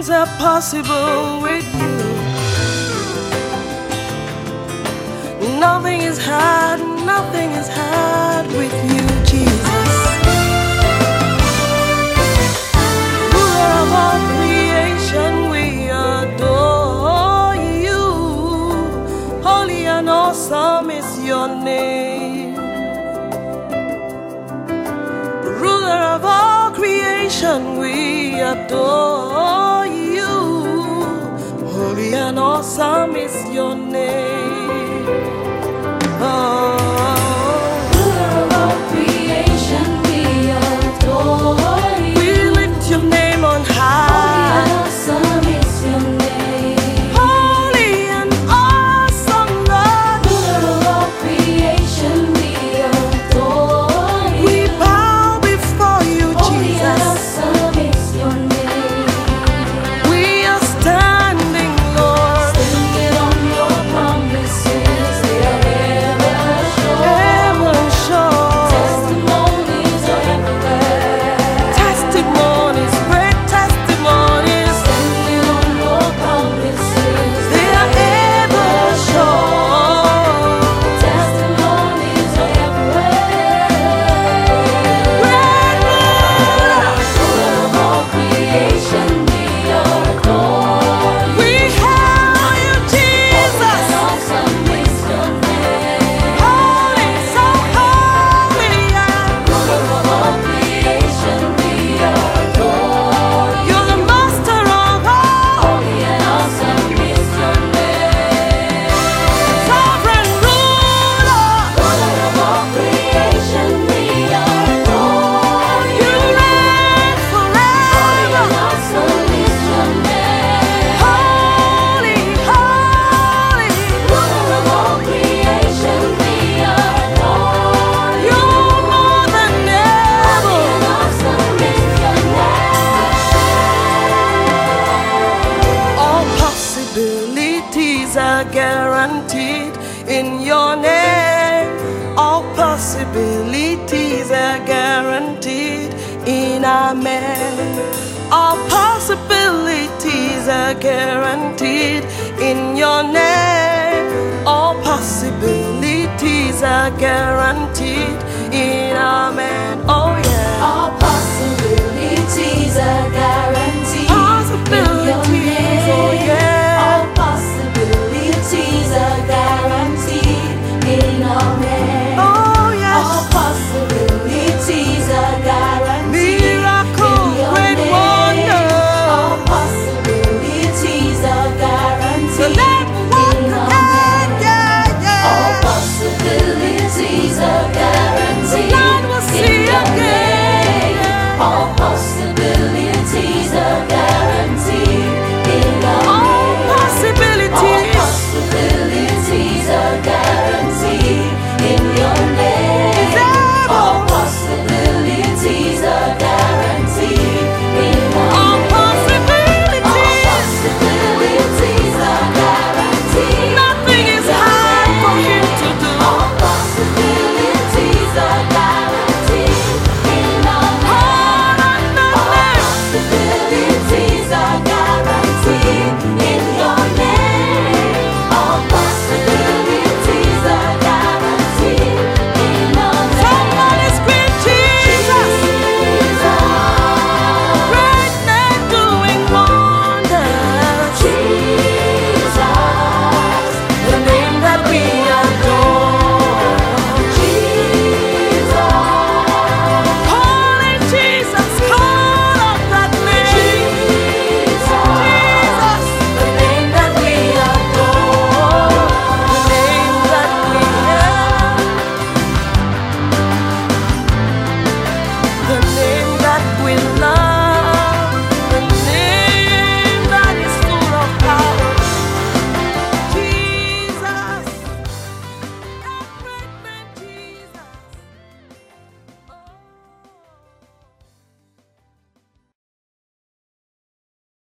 things are possible with you. Nothing is hard, nothing is hard with you, Jesus. Ruler of all creation, we adore you. Holy and awesome is your name. Ruler of all creation, we adore you. Holy and awesome is your name. Ruler of all creation, we adore you. We lift your name on high. Holy and awesome is your name. Holy and awesome, Lord. Ruler of all creation, we adore you. We bow before you, Holy and Jesus. awesome is your name. We are standing, Lord, Standing on your promises, they are ever sure. ever sure. Testimonies are everywhere. Testimonies, great testimonies, Standing on your promises, they are ever sure. testimonies are everywhere. Great Lord, Ruler of all creation, we adore you. we hail you, Jesus. Awesome is your name. Holy, so holy, yeah. Ruler of all creation, we adore you. You're the master of all. Holy and awesome is your name. Sovereign ruler, Ruler of all creation, we adore you. you reign Holy and forever. awesome is your name. Holy, holy, Ruler of all creation, we adore you. you're more than Holy ever. and awesome is your name. All possibilities are guaranteed in your name. All possibilities are guaranteed in Amen. All possibilities are guaranteed in your name. All possibilities are guaranteed in Amen. Oh yeah. All possibilities are guaranteed.